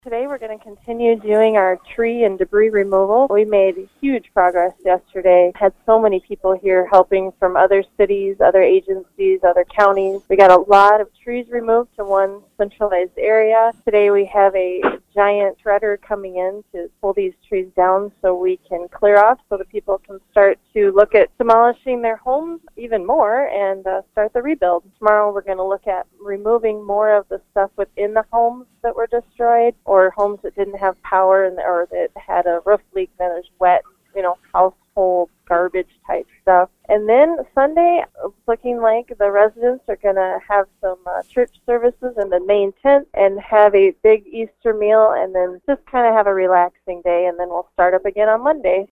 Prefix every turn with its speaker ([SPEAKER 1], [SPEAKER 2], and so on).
[SPEAKER 1] Today we're going to continue doing our tree and debris removal. We made huge progress yesterday. Had so many people here helping from other cities, other agencies, other counties. We got a lot of trees removed to one centralized area. Today we have a giant shredder coming in to pull these trees down so we can clear off so that people can start to look at demolishing their homes even more and start the rebuild. Tomorrow we're going to look at removing more of the stuff within the homes that were destroyed, or homes that didn't have power or that had a roof leak that is wet, household garbage type stuff. And then Sunday, it's looking like the residents are going to have some church services in the main tent and have a big Easter meal and then just kind of have a relaxing day, and then we'll start up again on Monday.